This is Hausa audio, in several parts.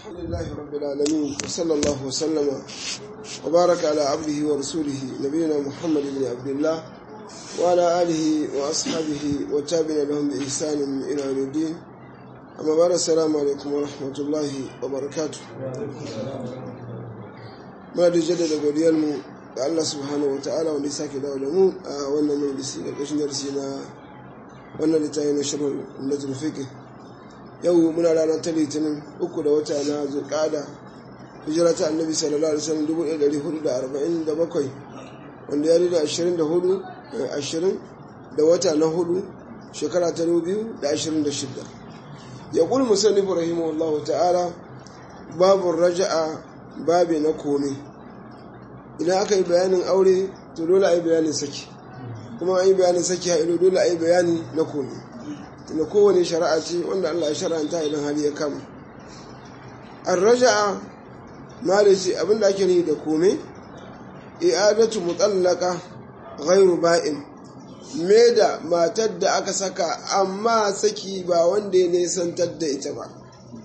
الحمد لله رب العالمين وصلى الله وسلم وبارك على عبده ورسوله نبينا محمد بن عبد الله وعلى آله وأصحابه وتابعين لهم بإحسان إلى يوم الدين. أما بعد السلام عليكم ورحمة الله وبركاته. muna da jaddada godiyarmu ga Allah subhanahu wa ta'ala wanda ya sake dawo da mu a wannan majalisi ƙarƙashin darasi na wannan littafi na sharhul umdatul fiqh. Yau muna ranar ta litinin 3 da wata na zulqa'ada hijira ta annabi sallallahu alaihi wasallam 1447 wanda ya rida 20 da wata na hudu shekara ta 2026. yaqul musannif rahimahullahu ta'ala babu raja'a babi na komai. Idan aka yi bayanin aure to dole a yi bayanin saki, kuma an yi bayanin saki ha'ido dole a yi bayani na komai. Tunda kowane shari'a ce wanda Allah ya shara'anta idan hali ya kama. An raja'a malici abinda ake ni da komai, i'adatu mutallaka ghairu ba'in, me da matar da aka saka amma saki ba wanda ya nisantar da ita ba.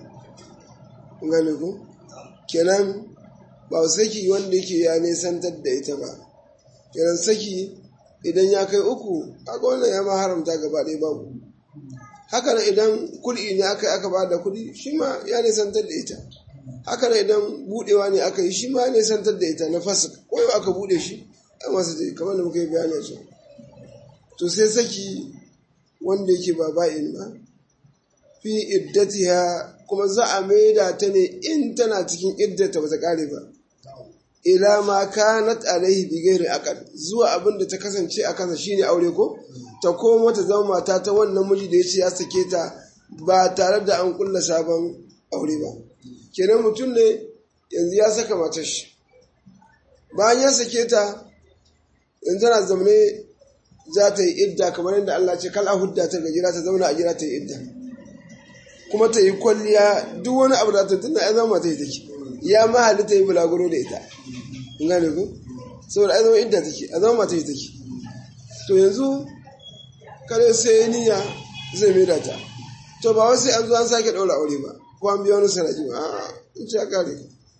Gane ku? Kenan ba saki wanda yake ya nisantar da ita ba. Kenan saki idan ya kai 3 aka wannan ya ma haramta gaba ɗaya babu. Haka nan idan kuɗi ne aka ba da kuɗi shi ma ya nisantar da ita. Haka nan idan buɗewa ne aka yi shi ma ya nisantar da ita na fasik, koyo aka buɗe shi a masu ta kamar da muka yi bayani su. To sai saki wanda yake ba ba'in ba fi iddatiha, kuma za a maida ta ne in tana cikin iddata ba ta kare ba, ila ma kanat alaihi bi ghairi aqd, zuwa abin da ta kasance a kansa shine aure, ko ta komo ta zama mata ta wannan miji da yace ya sake ta ba tare da an kulla sabon aure ba. Kenan mutum ne yanzu ya saka matar shi, bayan ya sake ta yanzu tana zaune za ta yi idda kamar yadda Allah ce kal ahudda ta gajira ta zauna a jira ta yi idda, kuma ta yi kwalliya duk wani abu da ta tunda ya zama ta yi take, ya ma halitta yi bulaguro da ita. In gane ku? Saboda ya zama idda take, a zama ta yi take. To yanzu kare sai niyya zai maida ta. To ba wasu an zo an sake ɗaura aure ba, ko an biya wani sanadi ba, a'a in ce kare.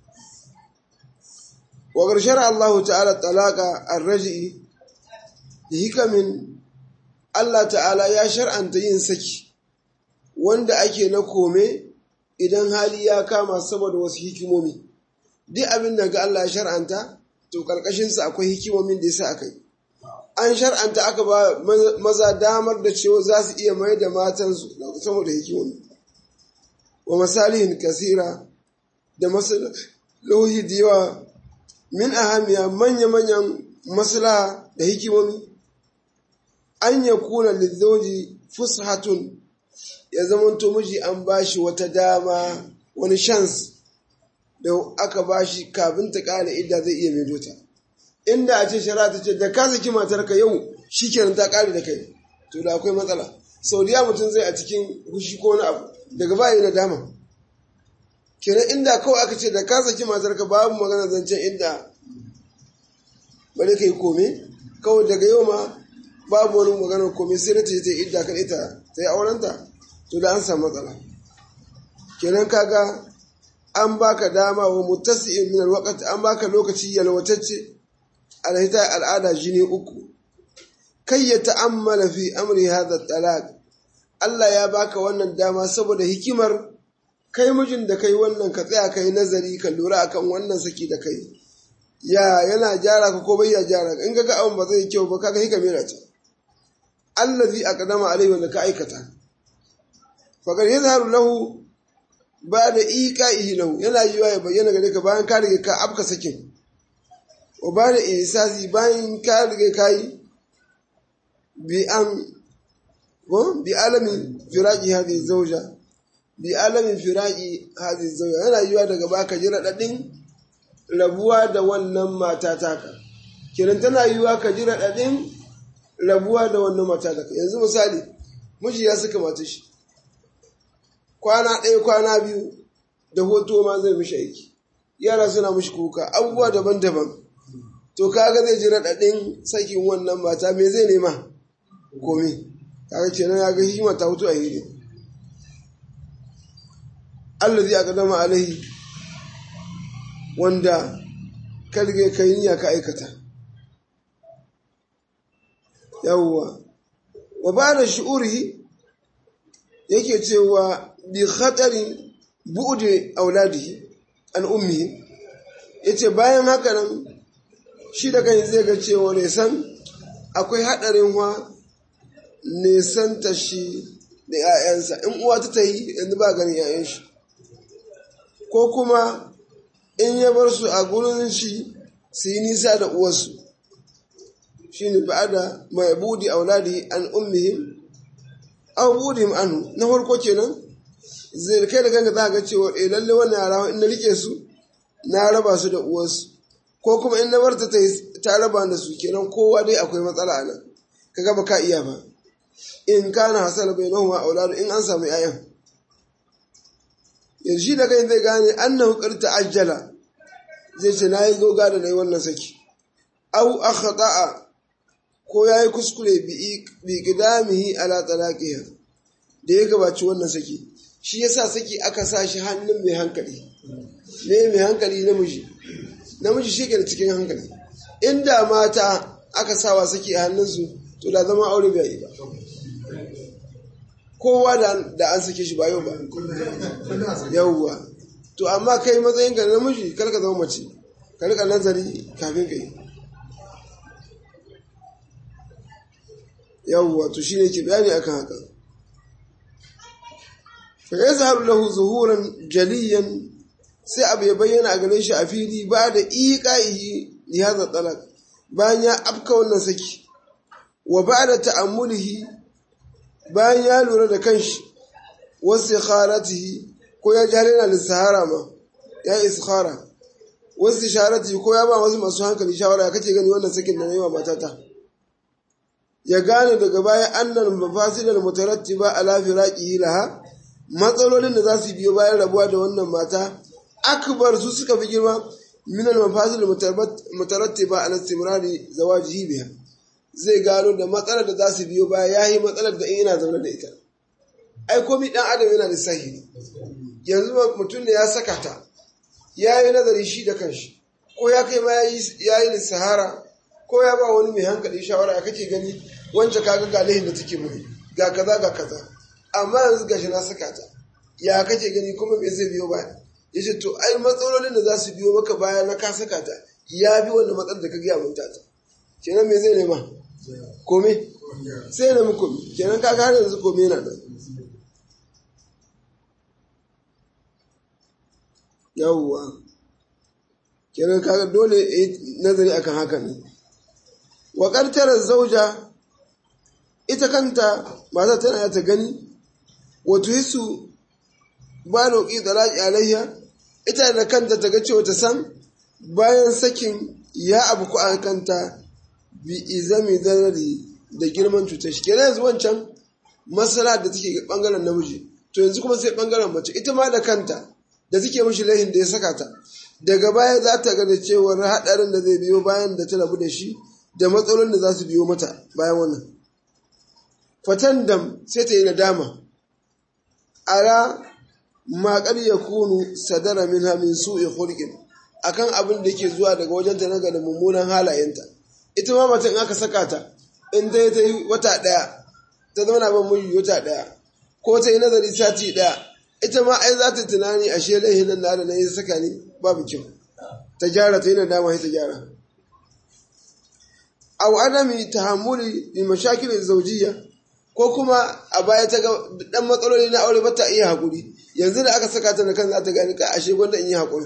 Wa ƙarshen Allah ta'ala talaka ar-raj'i da hikamin, Allah ta'ala ya shar'anta yin saki wanda ake na kome idan hali ya kama saboda wasu hikimomi. Duk abin da ga Allah ya shar'anta to karkashinsa akwai hikimomin da yasa aka yi. An shar'anta aka ba maza damar da cewa za su iya mai da matansu saboda hikimomi. Wa masalihin kasira, da maslahohi da yawa, min ahamiya manya-manyan maslaha da hikimomi. An yakuna lizoji fushatun, ya zamanto miji an bashi wata dama, wani shans da aka bashi kafin ta kare idda zai iya maido ta. Inda a ce shari'a ta ce da ka saki matarka yau shikenan ta kare da kai, to da akwai matsala. Saudiya mutum zai a cikin hushi ko wani abu daga baya na dama. Kenan inda kawai aka ce da ka saki matarka babu magana zancen idda bare kai kome, kawai daga yau ma babu wani maganar kome sai ta yi idda kan ita ta yi aurenta, to da an samu matsala. Kenan kaga an baka dama wa muttasi'in min alwaqt, an baka lokaci yalwatacce alhita al'ada jini 3 kai ya ta'ammala fi amri hadha talaq. Allah ya baka wannan dama saboda hikimar kai mijin da kai wannan ka tsaya kai nazari ka lura akan wannan saki da kai, yana gyara ka ko bai ya gyara ka. In kaga abin ba zai kyau ba kaga hikamira ce allazi aqdama alaihi wanda ka aikata. Fakar ya zaharu lahu ba da iqa'ihi lahu, yana yiwa ya bayyana gare ka bayan ka rige ka afka sakin, wa ba da ihsasi bayan ka rige kai bi alamin firaqi hadhihi zawja, bi alamin firaqi hadhihi zawja, yana yiwa daga baka ji radadin rabuwa da wannan mata taka. Kiran tana yiwa ka ji radadin rabuwa da wannan mata taka. Yanzu misali miji ya saka matar shi kwana 1 kwana 2 da hoto ma zai mishi aiki, yara suna mishi kuka, abubuwa daban-daban. To kaga zai ji raɗaɗin sakin wannan mata, me zai nema? Komi. Kaga kenan ya ga hikima ta hutu a hiri. allazi aqdama alaihi wanda ka rige kai niyya ka aikata yawwa wa ba'da shu'urihi yake cewa bi khatarin bu'di auladihi an ummihi yace bayan haka nan shi da kai zai ga cewa ne san akwai hadarin wa ne santa shi da 'ya'yansa in uwa ta yi yanzu ba ganin 'ya'yan shi ko kuma in ya bar su a gurin shi su yi nisa da uwarsu shi ne ba'ada mai budi auladi an ummihim aw budihim anhu na farko kenan zai kai da ganga za ga cewa lalle wannan yara in na rike su na raba su da uwarsu ko kuma in na bar ta raba da su kenan kowa dai akwai matsala nan kaga ba ka iya ba in kana hasala bainahuma auladu in an samu 'ya'yan yanzu da kai zai gane annahu qad ta'ajjala zai ce nayi goga da nayi wannan saki aw akhta'a ko yayi kuskure bi qidamihi ala talaqiha da ya gabaci wannan saki shi yasa saki aka sa shi hannun mai hankali ne mai hankali namiji shi ke da cikin hankali inda mata aka sawa saki a hannunsu to da zama aure bai yi ba kowa da an sake shi ba yau ba yauwa to amma kai matsayin ka namiji kar ka zama mace ka rika nazari kafin ka yi yauwa to shine ke bayani akan haka fa yazharu lahu zuhuran jaliyan sai abu ya bayyana a gare shi a fili ba da iqaihi li hadha talaq bayan ya afka wannan saki wa ba'da ta'ammulihi bayan ya lura da kanshi wasu kharatihi ko ya jari na lissahara ma ya iskhara wasu sharatihi ko ya ba wasu masu hankali shawara ya kake gani wannan sakin da na yi wa matata ya gane daga baya annan mafasidal mutarattiba ala firaqihi laha matsalolin da za su biyo bayan rabuwa da wannan mata akbar su suka fi girma min al mafasidal mutarattiba ala istimrari zawajihi biha zai gano da matsalar da za su biyo baya ya yi matsalar da in yana zaune da ita ai komi dan adam yana da sahi yanzu mutum ne ya saka ta ya yi nazari shi da kanshi ko ya kai ma ya yi lissahara ko ya ba wani mai hankali shawara ya kake gani wancan kaga ga lahin da take muni ga kaza amma yanzu gashi na saka ta ya kake gani kuma me zai biyo baya yace to ai matsalolin da za su biyo maka baya na ka saka ta ya bi wannan matsalar da ka gaya mun ta kenan me zai nema kome sai na muku kenan ka gane yanzu kome na nan yawwa kenan ka dole nazari akan haka ne wa qartara zauja ita kanta mata tana ta gani wato hisu baloqi dalaqi alaiha ita da kanta ta ga cewa ta san bayan sakin ya abu ku an kanta bi izami zarari da girman cutar shi kenan yanzu wancan masala da take bangaren namiji to yanzu kuma sai bangaren mace ita ma da kanta da take mishi laihin da ya saka ta daga baya za ta ga da cewar hadarin da zai biyo bayan da ta rabu da shi da matsalolin da za su biyo mata bayan wannan fatan dam sai ta yi nadama ara ma qad yakunu sadara minha min su'i khulqin akan abin da yake zuwa daga wajenta na ga mummunan halayenta ita ma matan aka saka ta in dai ta yi wata ɗaya ta zama ban miji wata ɗaya ko ta yi nazari sati ɗaya ita ma ai za ta tunani a shi laihin nan da na yi saka ni babu kyau ta gyara ta yi na dama ta gyara aw adami tahammuli bi mashakil zawjiyya ko kuma a baya ta ga dan matsaloli na aure ba ta iya hakuri yanzu da aka saka ta da kan za ta gani ka ashe gwanda in yi hakuri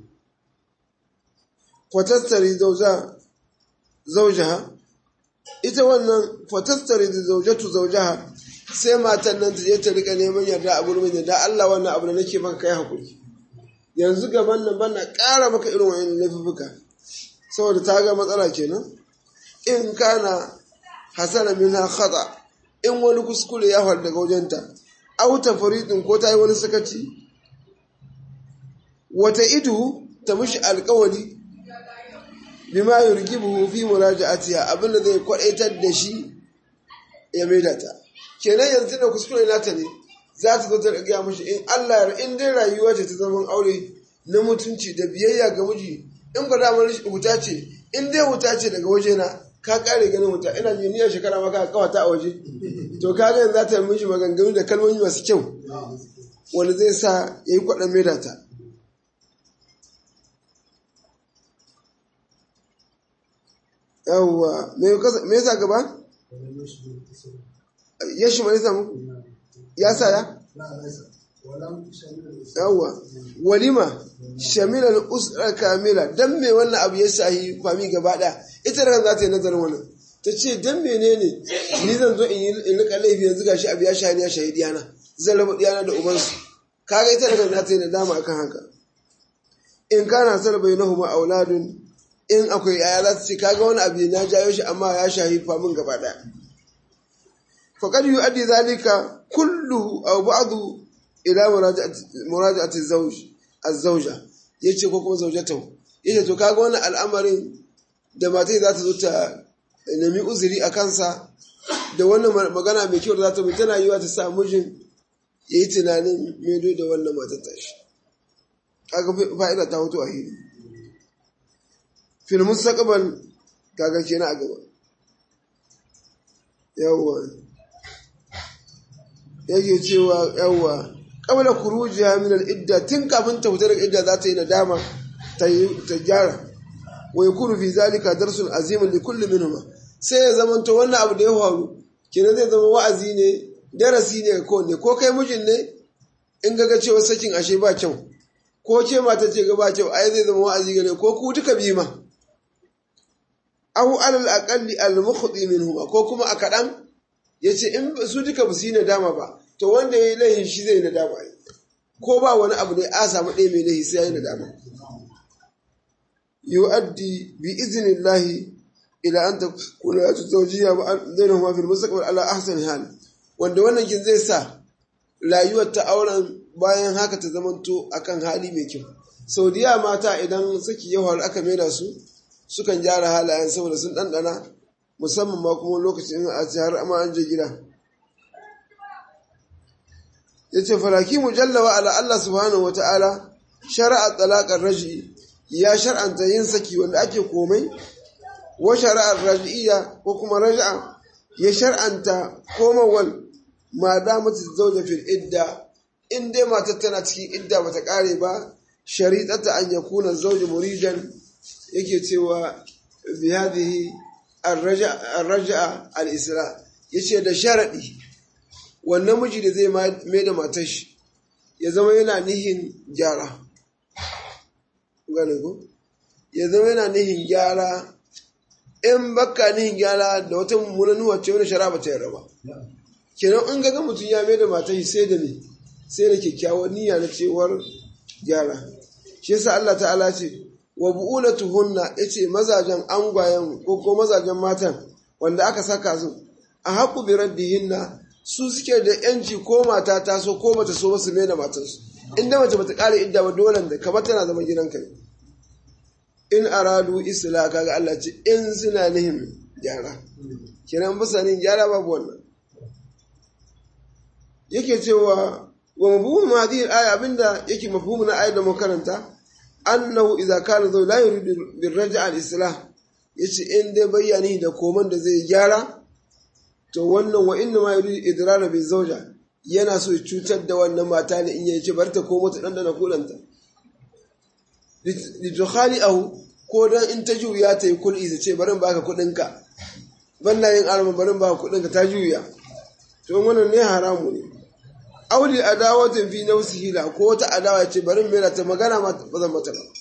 fatastari zaujaha ita wannan fatastari da zaujatu zaujaha sai matan nan ta je ta rika neman yarda a gurbin yarda Allah wannan abu da nake maka kai hakuri yanzu gaban nan bana ƙara maka irin wannan laifuka saboda ta ga matsala kenan in kana hasana minha khata in wani kuskure ya faru daga wajenta aw tafridin ko ta yi wani sakaci wata idu ta mishi alƙawari bima yurgibuhu fi muraja'atiha abinda zai kwadaitar da shi ya maida ta kenan yanzu da kuskure nata ne za ta zo ta ga mishi in Allah in dai rayuwa ce ta zaman aure na mutunci da biyayya ga miji in ba damar wuta ce in dai wuta ce daga waje na ka kare ganin wuta ina ji niyyar shekara maka kawata a waje to ka ga za ta yi miji maganganu da kalmomi masu kyau wanda zai sa ya yi kwaɗan maida ta yawwa me yasa gaba ya shi mai samu ya sa ya yawwa walima shamilar usra kamila dan me wannan abu ya shahi fami gaba daya ita ran za ta yi nazarin wannan ta ce dan menene ni zan zo in rika laifi yanzu gashi abu ya shahi ya shahi diyana zan raba diyana da ubansu kaga ita ran za ta yi nadama akan haka in kana sarbai nahuma auladun in akwai yaya za ta ce kaga wani abu na jayo shi amma ya shahi famin gaba daya faqad yu'addi zalika kulluhu aw ba'du ila muraja'ati az-zawja yace ko kuma zawjatahu yace to kaga wannan al'amarin da matai za ta zo ta nemi uzuri a kansa da wannan magana mai kyau da za ta bi tana yiwa ta sa mijin yayi tunanin medo da wannan matar tashi kaga fa'ida ta hoto a hili fil mustaqbal kaga kenan a gaba yawwa yake cewa yawwa qabla khurujiha min al-idda tun kafin ta fita daga idda za ta yi nadama ta gyara wa yakunu fi zalika darsun azimun li kulli minhuma sai ya zamanto wannan abu da ya faru kenan zai zama wa'azi ne darasi ne ko kai mijin ne in ga cewa sakin ashe ba kyau ko ce mata ce ga ba kyau ai zai zama wa'azi gare ko ku duka bi ma aw alal aqalli al mukhdi minhuma ko kuma a kadan yace in su duka ba su yi nadama ba to wanda yayi laihin shi zai nadama ko ba wani abu ne a samu ɗaya mai laihi sai yayi nadama yu'addi bi iznillahi ila an takuna zawjiyya bainahuma fil mustaqbal ala ahsani hal wanda wannan kin zai sa rayuwar ta auren bayan haka ta zamanto akan hali mai kyau saudiya mata idan saki ya faru aka maida su sukan gyara halayen saboda sun ɗanɗana musamman ma kuma lokacin a har amma an je gida ya ce faraki mujallawa ala Allah subhanahu wa ta'ala shara'a talaƙar raji ya shar'anta yin saki wanda ake komai wa shara'ar raji'iyya ko kuma raja'a ya shar'anta komawal ma damata zauja fil idda in dai matar tana cikin idda bata kare ba shari'ata an yakuna zawju muridan yake cewa bi hadhihi ar-raj'a al-isra yace da sharadi wannan miji da zai mai da matar shi ya zama yana nihin gyara gane ko ya zama yana nihin gyara in baka nihin gyara da wata mummunan wacce wani shara bata yarda ba kenan in ga mutum ya mai da matar shi sai da ne sai da kyakkyawar niyya na cewar gyara shi yasa Allah ta'ala ce wa bu'ulatuhunna yace mazajen angwayen ko mazajen matan wanda aka saka su a haƙu bi raddihinna su suke da yanci ko mata ta so ko bata so ba su mai da matansu inda mace bata ƙara idda ba dole da kamar tana zama gidanka ne in aradu isla kaga Allah ce in suna nihin gyara kenan bisa nin gyara babu wannan yake cewa wa mafhumu hadhihi al-aya abinda yake mafhumu na ayat da mu karanta annahu idza kana zaw la yuridu bir raj'a al-islah yace in dai bayani da koman da zai gyara to wannan wa inna ma yuridu idrara bi zawja yana so ya cutar da wannan mata ne in yace barta ko mata dandana kulanta litukhali'ahu ko dan in ta juya ta yi kul'i ta ce barin baka kudinka banna yin arma barin baka kudinka ta juya to wannan ne haramu ne auli adawatin fi nafsihi la ko ta adawa ce barin mera ta magana ma bazan mata ba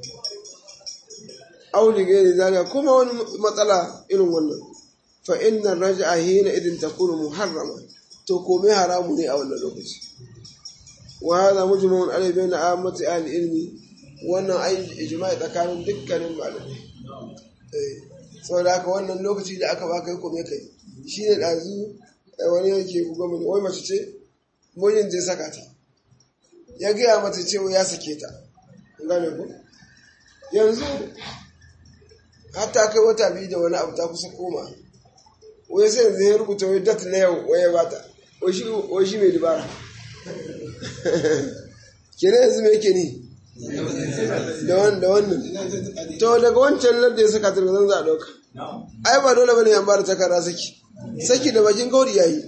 auli gairi zalika kuma wani matsala irin wannan fa inna raj'a hina idin takunu muharrama to komai haramu ne a wannan lokaci wa hadha mujmaun alayhi bayna ammati ahli ilmi wannan ai ijma'i tsakanin dukkanin malamai saboda haka wannan lokaci da aka baka yi komai kai shine dazu wani yake gwamnati wai mace ce mijin zai saka ta ya gaya mata cewa ya sake ta gane ku yanzu hatta kai wata biyu da wani abu ta kusa koma wai sai yanzu ya rubuta wai dat na yau wai ya bata wai shi mai dubara kenan yanzu me yake ni da wannan to daga wancan ladda ya saka tarzan za a ɗauka ai ba dole bane an ba da takarda saki da bakin kauri yayi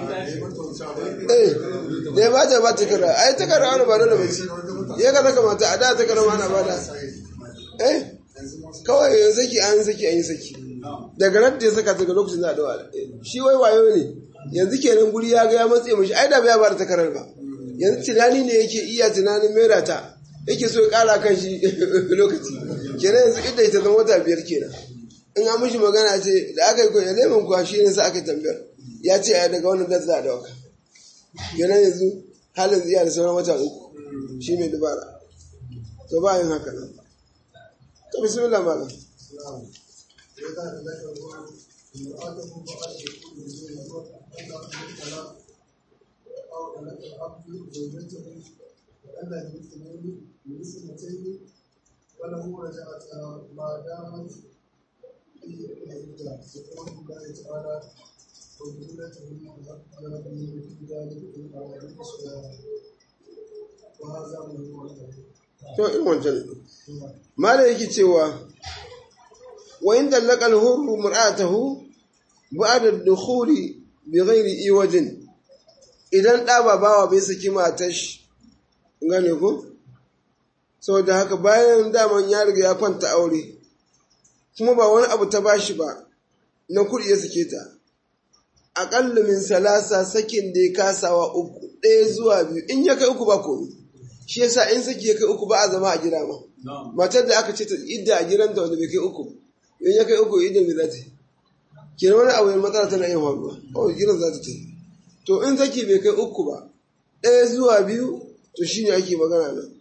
da ya ba ta ba takarda ai takarda wani ba dole bace ya ga saka mata a da takarda ma ana ba da kawai ya saki an yi saki daga ran da ya saka daga lokacin za a dawa shi wai wayo ne yanzu kenan guri ya ga ya matse mishi ai da bai ba da takarar ba yanzu tunani ne yake iya tunanin mera ta yake so ya kara kan shi lokaci kenan yanzu idda ita zama wata 5 kenan in an mishi magana ce da aka yi koyi lemin kuwa shi ne sa aka tambayar ya ce ai daga wannan da za a dawa kenan yanzu halin ziya da sauran wata 3 shi mai dubara to ba yin haka nan to bismillah malam وله رجعتها ما دامت في العدة يقول الله تعالى وجودتهم ربهم في ذلك إن أرادوا إصلاحا وهذا من هو to in wancan mala yake cewa wa in dallaka al-hurru mar'atahu ba'da ad-dukhuli bighairi iwajin idan da babawa bai saki matar shi gane ko saboda haka bayan daman ya riga ya kwanta aure kuma ba wani abu ta bashi ba na kudi ya sake ta aqallu min salasa sakin da ya kasawa 3 ɗaya zuwa 2 in ya kai 3 ba komai shi yasa in saki ya kai 3 ba a zama a gida ma matar da aka ce ta idda a gidanta wanda bai kai 3 in ya kai 3 idda me za ta yi kenan wani abu matsala tana yin faruwa oh gidan za ta ta yi to in saki bai kai 3 ba ɗaya zuwa 2 to shine ake magana nan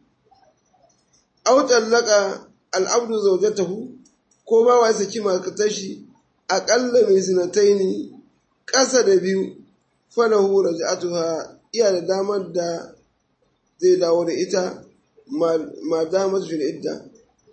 aw tallaka al-abdu zawjatahu ko ba wa saki matar shi aqalla min zinataini ƙasa da 2 falahu raj'atuha iya da damar da zai dawo da ita ma damar fil idda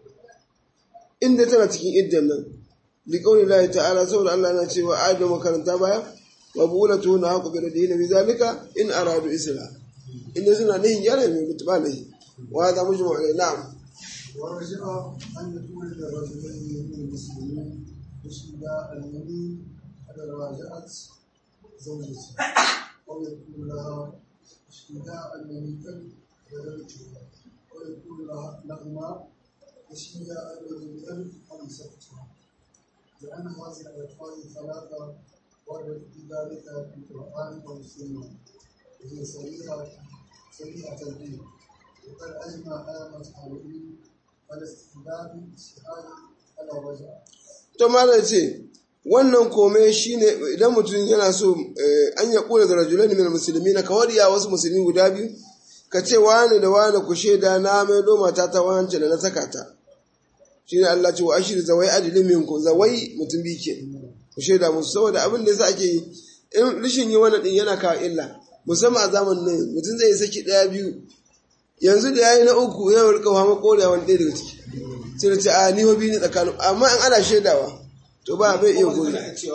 inda tana cikin iddan nan li qawli Allah ta'ala saboda Allah yana cewa ayatu makaranta baya wa bulatu na haqu bi radina bi zalika in aradu isla inda suna nihin yana mai mutuba ne wa hada mujmu alai na'am ورجع أن يكون الرجلين من المسلمين يشهدا اليمين على راجعة زوجته أو يكون لها اشتداء اليمين بدلتها ويكون لهما اشتداء اليمين أمسكتها لأن هذه الألفاظ الثلاثة وردت في ذلك في القرآن والسنة وهي صريحة الدين وقد أجمع أئمة العلم على استحباب الشهاد على الرجعة. to malam ce wannan kome shine idan mutum yana so an ya kula da rajulani min muslimina ka wariya wasu musulmi guda biyu ka ce wani da wani ku sheda na mai doma ta wance da na saka ta shine Allah ce wa ashir zawai adilin minkum zawai mutum bi ke ku sheda musu saboda abin da yasa ake yi in rishin yi wannan din yana kawo illa musamman a zamanin nan mutum zai saki 1-2 yanzu da yayi na 3 ya rika hawa korewa wani ɗaya daga ciki sai da ce a ni hobi ne tsakanin amma in ana shaidawa to ba bai iya goyi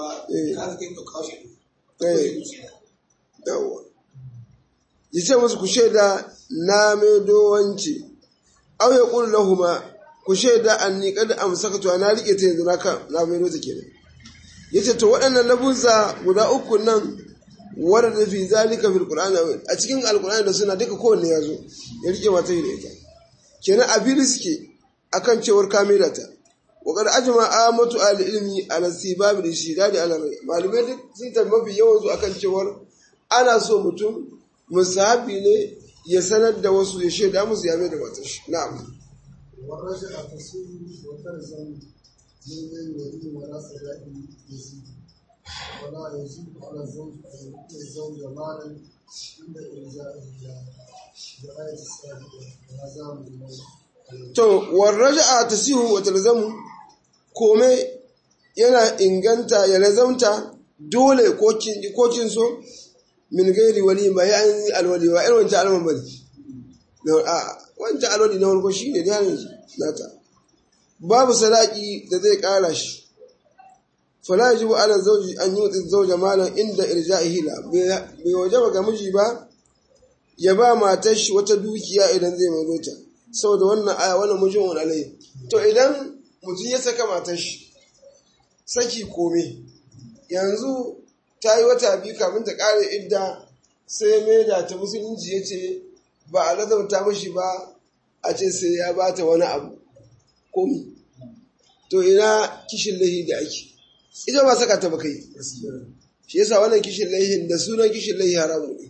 ya ce musu ku shaida na mai dowanci au ya ƙuri lahuma ku shaida an ni kada amsaka to na rike ta yanzu na mai dota kenan ya ce to waɗannan labunsa guda 3 nan wadda fi zalika fil qur'ani a cikin alqur'ani da suna duka kowanne ya zo ya rike mata da ita kenan abin suke akan cewar kamila ta wa qad ajma amatu al-ilmi ala sibab al-shidad ala malume duk sun ta mafi yawan su akan cewar ana so mutum musahabi ne ya sanar da wasu ya shaida musu ya mai da matar shi na'am ورجع تصير وتلزم من الذي وراث ذلك يزيد ولا يجب على الزوج أن يؤتي الزوج مالا عند إرجاعه بآية السابقة وهذا من to warraja'a tasihu wa talzamu kome yana inganta ya lazamta dole ko kin so min gairi wali ba ya yi alwali wa irin wancan alman bane wancan alwali na warko shi ne da hannun nata babu sadaki da zai kara shi fala yajibu ala zawji an yuti zawja malan inda irja'ihi la bai wajaba ga miji ba ya ba matar shi wata dukiya idan zai mai ta saboda wannan aya wannan mujmun alayhi. To idan mutum ya saka matar shi saki kome yanzu ta yi wata biyu kafin ta kare idda sai mai da ta musulunci ya ce ba a lazauta mashi ba a ce sai ya ba ta wani abu komi to ina kishin lahi da ake ita ba saka ta baka yi shi yasa wannan kishin lahin da sunan kishin lahi haramu ne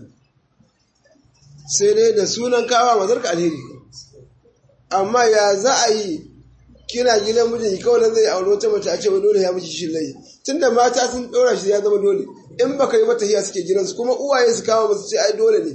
sai dai da sunan kawa mazarka alheri amma ya za a yi kina gidan mijin kawai zai auro ta mace a ce wai dole ya miki kishin lahi tunda mata sun ɗora shi ya zama dole in baka yi mata hiya suke gidansu kuma uwaye su kawo masu ce ai dole ne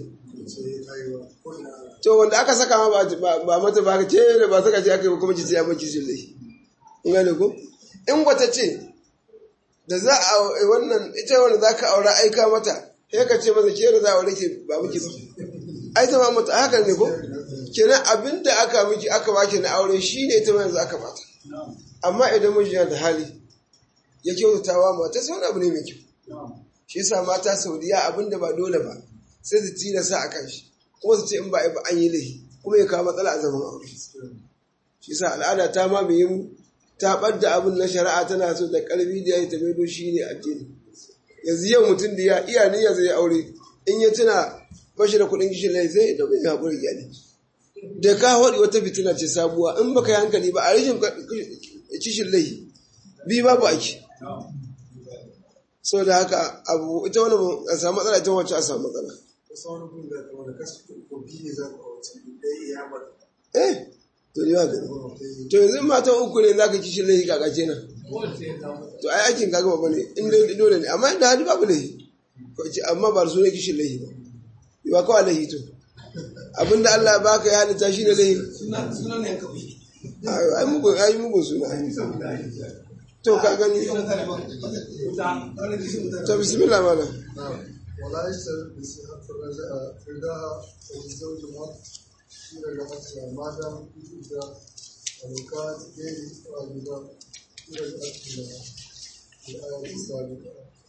to wanda aka saka ma ba mata ba ka ce da ba saka ce aka yi kuma ki ya miki kishin lahi in gane ku in wata ce da za a wannan ita wanda za ka aura aika mata sai ka ce mata ke da za a aure ke ba miki ba ai ta ma mata haka ne ko kenan abinda aka miki aka baki na aure shine ita ma yanzu aka bata amma idan miji yana da hali ya kyautatawa mata sai wani abu ne mai kyau shi yasa mata Saudiya abinda ba dole ba sai su tilasa a kan shi kuma su ce in ba an yi lahi kuma ya kawo matsala a zaman aure shi yasa al'ada ta ma bai yi ta ɓadda abin na shari'a tana so da ƙarfi da ya yi tabedo shi ne addini yanzu yau mutum da ya iya niyya zai aure in ya tuna bashi da kuɗin kishin lahi sai da bai haƙuri gyale da ka haɗi wata fitina ce sabuwa in baka yi hankali ba a rashin kishin lahi bi babu aiki so da haka abu ita wani a samu matsala ita wacce a samu matsala to ne ba gani to yanzu matan uku ne za ka kishin lahi kakace nan to ai aikin kaga babba ne in dole ne amma inda hali babu lahi amma ba su ne kishin lahi ba ba kawai lahi to abinda Allah ba ka ya halitta shi ne lahi sunan ne ka fi ai mugun suna to ka gani to bismillah mana ولا يشترط بصحة الرجاء رداها الزوج إلى الأكثر ما دام إذا ولو كان غير واجبا إلى الأكثر الآية السابقة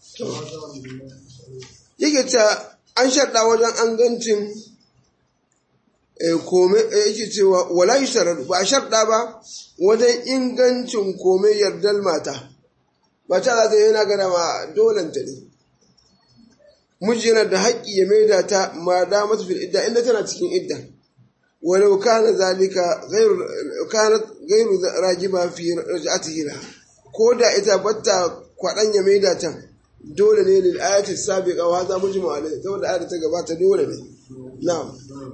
yake ta an shaɗa wajen an gancin kome yake cewa wala yi sharar ba a shaɗa ba wajen ingancin kome yardar mata ba ta za ta yana gana ma dolanta ne miji yana da haƙƙi ya maida ta ma da mata fil idda inda tana cikin idda walau kana zalika gairu ragiba fi raj'atihi la ko da ita batta kwadan ya maida ta dole ne lil ayati sabiqa wa za mujmu alai saboda ayati ta gabata dole ne na'am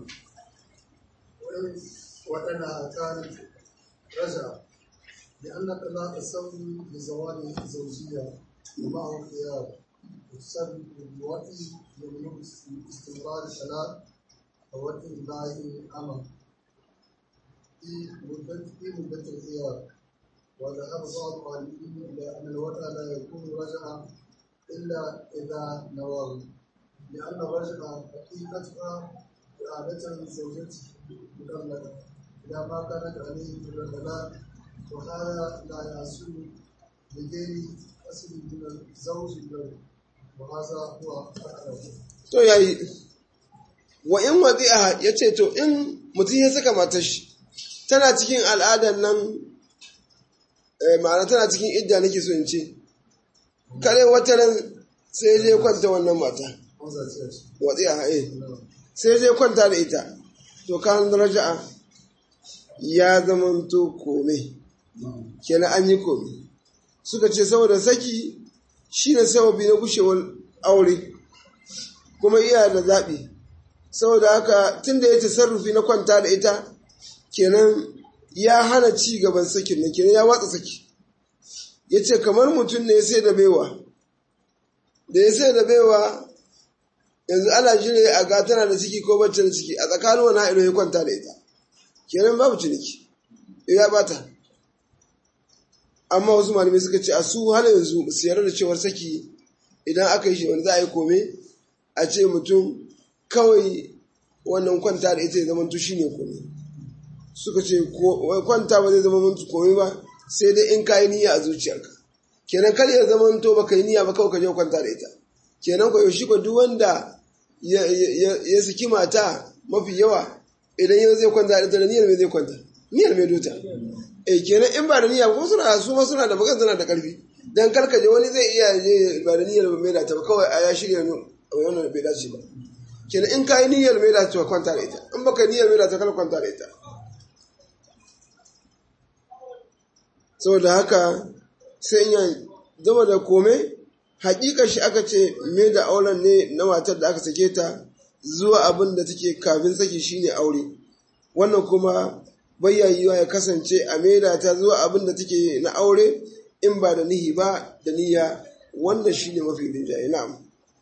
وأنا كانت رجع لأن طلاق الزوج لزوال الزوجية ومعه خيار يسبب بالوطء يمنع استمرار الطلاق ووطء الله الأمر في مدة الخيار وذهب بعض العلماء إلى أن الوطء لا يكون رجعا إلا إذا نواه لأن الرجع حقيقتها إعادة زوجته مطلقة إذا ما كانت عليه بالرجلات وهذا لا يحصل بغير أصل من الزوج له وهذا هو أقرب. to yayi wa in wadi'a yace to in mutum ya saka matar shi tana cikin al'adar nan ma'ana tana cikin idda nake so in ce kare wata ran sai je kwanta wannan mata wadi'a sai je kwanta da ita to kan raja'a ya zamanto kome kenan an yi kome suka ce saboda saki shine sababi na gushewar aure kuma iya da zaɓi saboda haka tunda ya tasarrufi na kwanta da ita kenan ya hana ci gaban sakin ne kenan ya watsa saki ya ce kamar mutum ne ya sai da baiwa da ya sai da baiwa yanzu ana jire a ga tana da ciki ko bacci da ciki a tsakanin wani haɗo ya kwanta da ita kenan babu ciniki ya bata amma wasu malamai suka ce a su hana yanzu su yarda da cewar saki idan aka yi shi wanda za a yi kome a ce mutum kawai wannan kwanta da ita ya zama shi ne kome suka ce kwanta ba zai zama mutu kome ba sai dai in ka yi niyya a zuciyarka kenan kar ya zama to ba ka yi niyya ba kawai ka je kwanta da ita kenan ko yaushe ko duk wanda ya saki mata mafi yawa idan yau zai kwanta da ita da niyyar mai zai kwanta niyyar mai dota kenan in ba da niyya ko suna da magana suna da karfi dan karkaje wani zai iya je ba da niyyar mai da ta kawai a ya shirya wannan bai dace ba kenan in kai niyyar mai da ta kwanta da ita in baka niyyar mai da ta kala kwanta da ita saboda haka sai ya zama da kome hakikar shi aka ce mai da auren ne na matar da aka sake ta zuwa abin da take kafin saki shine aure wannan kuma bayyayiwa ya kasance a maida ta zuwa abin da take na aure in ba da nihi ba da niyya wannan shine mafi rinjaye na'am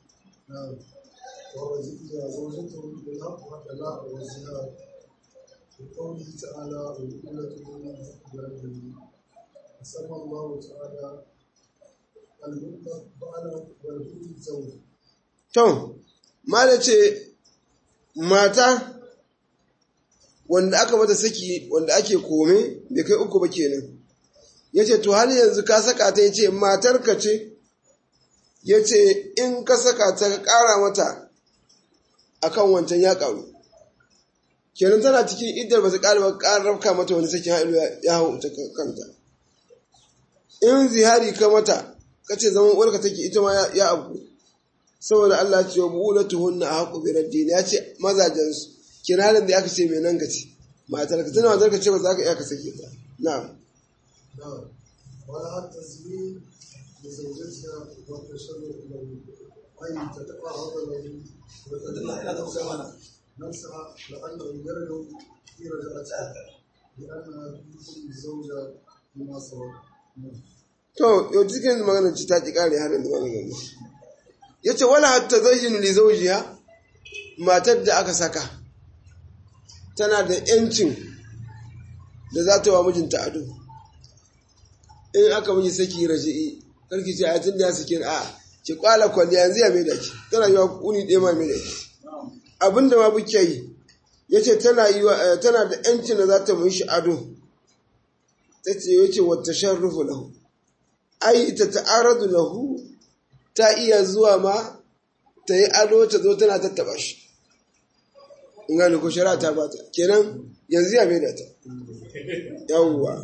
سمى الله تعالى المطلق بعد والبيت الزوج. To, mala ce mata wanda aka mata saki wanda ake kome bai kai uku ba kenan. Ya ce, to hali yanzu ka saka ta ya ce, matarka ce, ya ce, in ka saka ta ka ƙara mata akan wancan ya ƙaru. Kenan tana cikin idar ba ta ƙara ba ƙara rafka mata wani sakin haɗu ya hau ta kanta. In zihari ka mata ka ce zaman uwarka take ita ma ya abu saboda Allah ce wa bu'ulatuhunna ahqqu bi raddin ya ce mazajen su kinarin da aka ce mai nan gaci matar ka tana matar ka ce ba za ka iya ka sake ta na'am wala hatta zini da zaujatiya wa tasharru lahu ay tataqarraba lahu wa tadalla nafsaha la'annahu yarju fi raj'atiha li'annaha tuqim zawja bima sawa. To, yau cikin maganar ci ta ƙi ƙare har yanzu maganar mu. Ya ce, wala hatta zayyinu li zaujiya matar da aka saka, tana da ‘yancin da za ta wa mijinta ado. In aka miji saki raji'i, karki ce, a tun da ya saki a, ki kwala kwalli yanzu ya mai da ki, tana yi wa kuni ɗaya ma mai da ki. Abin da ma buke yi, ya ce, tana da ‘yancin da za ta mun shi ado. Ta ce, ya ce, wata sharrufu lahu. Ai, ita ta'aradu lahu ta iya zuwa ma ta yi ado ta zo tana tattaba shi. In gani ko shara ta bata. Kenan yanzu ya maida ta. Yawwa.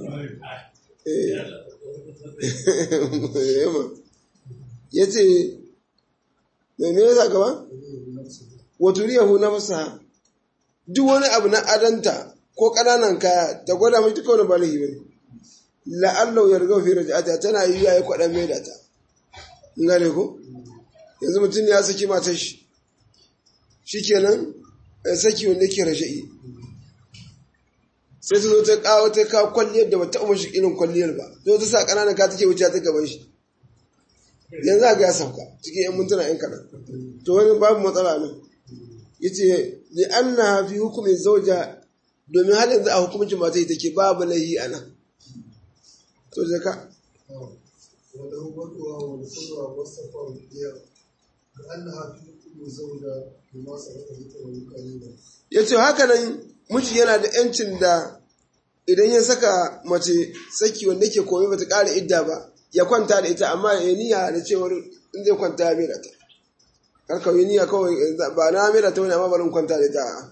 Ya ce, mai me yasa gaba? Waturiyahu na fasaha. Duk wani abu na adanta ko ƙananan kaya ta gwada mai duka wani balihi bane. La'allau ya riga fi raja'ata tana yi ya yi kwaɗan mai da ta. In gane ko? Yanzu mutum ya saki matar shi. Shi kenan saki wanda ke raja'i. Sai ta zo ta kawo kwalliyar da ba ta umar shi irin kwalliyar ba. Zo ta sa ƙananan ka take wuce ta gaban shi. Yanzu ga ya sauka cikin ‘yan mintuna ‘yan kaɗan. To wani babu matsala nan. Ya ce, li an na fi hukumin zauja domin har yanzu a hukumcin mata take babu laihi a nan. To je ka. وله بدءها والخلوة والصفا والديار لأنها في كل زوجة بما سبق ذكره قليلا. Yace haka nan miji yana da ‘yancin da idan ya saka mace saki wanda ke komai bata ƙara idda ba ya kwanta da ita amma ya niyya da cewar in zai kwanta ya mera ta. Har kawai niyya kawai ba na mera ta wani amma barin kwanta da ita.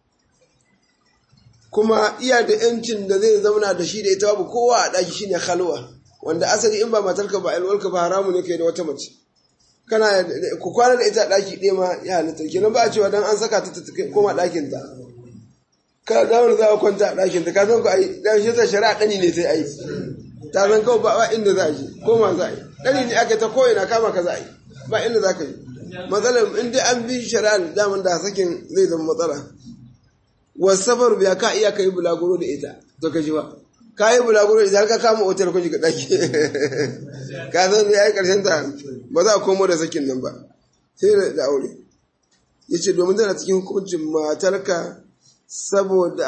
Kuma iya da ‘yancin da zai zauna da shi da ita babu kowa a ɗaki shine halwa. Wanda asali in ba matarka ba alwalka ba haramu ne kai da wata mace kana ku kwana da ita daki ɗaya ma ya halitta kenan ba a cewa dan an saka ta koma ɗakin ta ka da wani za a kwanta a ɗakin ta ka san ku ai dan shi ta shari'a dani ne sai ai ta san kawai ba inda za a je koma za a yi dani ne aka ta koyi kama ka za a yi ba inda za ka yi matsalar in dai an bi shari'a daman da sakin zai zama matsala wasu safar biya ka iya kai bulaguro da ita to ka ji ba ka yi bulaguro idan ka kama otal kun shiga ɗaki ka san da ya yi ƙarshen ta ba za a komo da sakin nan ba sai da aure ya ce domin tana cikin hukuncin matarka saboda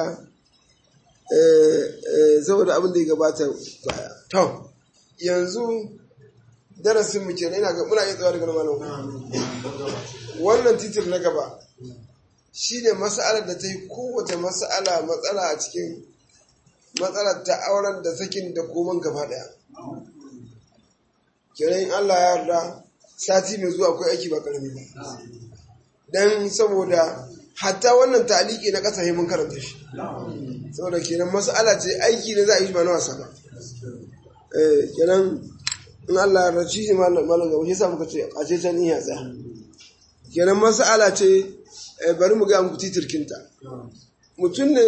abin da ya gabata baya to yanzu darasin mu kenan ina ga muna yin tsawa daga malam wannan titir na gaba shine mas'alar da ta yi kowace matsala a cikin matsalar ta auren da sakin da koman gaba daya kenan in Allah ya yarda sati mai zuwa akwai aiki ba karami ba dan saboda hatta wannan taliki na ƙasa mun karanta shi saboda kenan mas'ala ce aiki ne za a yi ba na wasa ba kenan in Allah ya raci shi malam gaba shi sa muka ce a ce can iya tsaya kenan mas'ala ce bari mu ga muku titirkinta mutum ne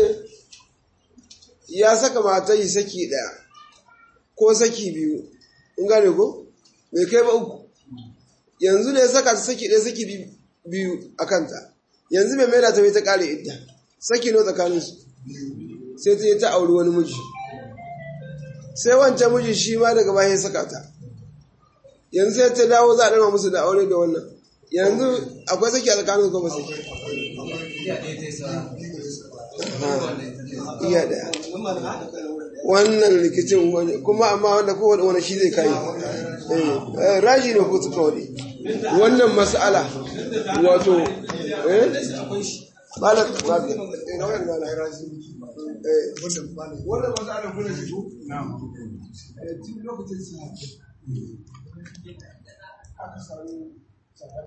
ya saka matai saki ɗaya ko saki biyu in gane ko bai kai ba uku yanzu ne ya saka ta saki ɗaya saki biyu a kanta yanzu mai maida ta mai ta ƙare idda saki no tsakaninsu sai ta yi ta auri wani miji sai wancan miji shi ma daga baya ya saka ta yanzu sai ta dawo za a ɗama musu da aure da wannan yanzu akwai saki a tsakaninsu ko ba saki iya daya wannan rikicin kuma amma wanda kowane wani shi zai kayi raji ne ko suka wani wannan mas'ala wato malar wannan mas'ala kuna jiku lokacin sa aka samu